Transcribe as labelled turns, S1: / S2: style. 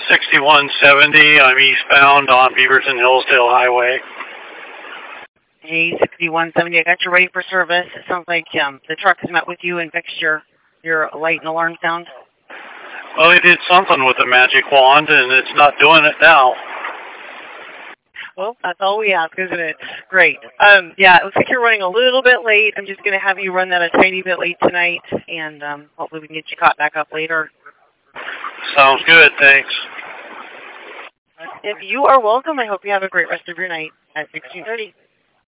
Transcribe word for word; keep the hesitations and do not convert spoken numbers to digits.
S1: sixty-one seventy. I'm eastbound on Beaverton Hillsdale Highway.
S2: Hey, sixty-one seventy, I got you ready for service. It sounds like um, the truck has met with you and fixed your, your light and alarm sound.
S1: Well, he did something with the magic wand, and it's not doing it now.
S2: Well, that's all we ask, isn't it? Great. Um, yeah, it looks like you're running a little bit late. I'm just going to have you run that a tiny bit late tonight, and um, hopefully we can get you caught back up later.
S1: Sounds good, thanks.
S2: If you are welcome, I hope you have a great rest of your night at sixteen thirty.